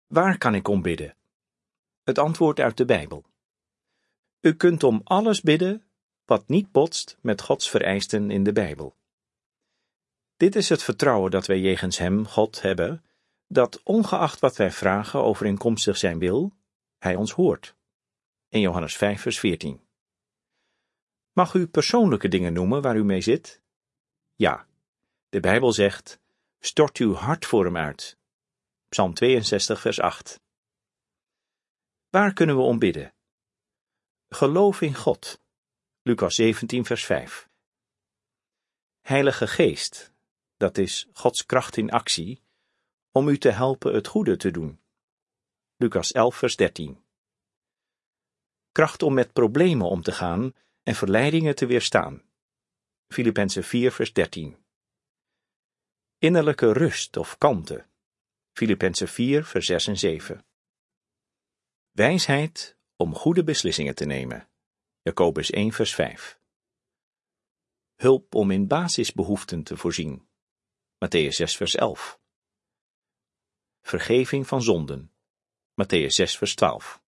Waar kan ik om bidden? Het antwoord uit de Bijbel. U kunt om alles bidden wat niet botst met Gods vereisten in de Bijbel. Dit is het vertrouwen dat wij jegens Hem, God, hebben, dat ongeacht wat wij vragen overeenkomstig zijn wil, Hij ons hoort. In Johannes 5 vers 14. Mag u persoonlijke dingen noemen waar u mee zit? Ja, de Bijbel zegt, stort uw hart voor Hem uit. Psalm 62 vers 8. Waar kunnen we om bidden? Geloof in God. Lucas 17 vers 5. Heilige Geest, dat is Gods kracht in actie, om u te helpen het goede te doen. Lucas 11 vers 13. Kracht om met problemen om te gaan en verleidingen te weerstaan. Filippenzen 4 vers 13. Innerlijke rust of kalmte. Filippenzen 4 vers 6 en 7. Wijsheid om goede beslissingen te nemen. Jacobus 1 vers 5. Hulp om in basisbehoeften te voorzien. Mattheüs 6 vers 11. Vergeving van zonden. Mattheüs 6 vers 12.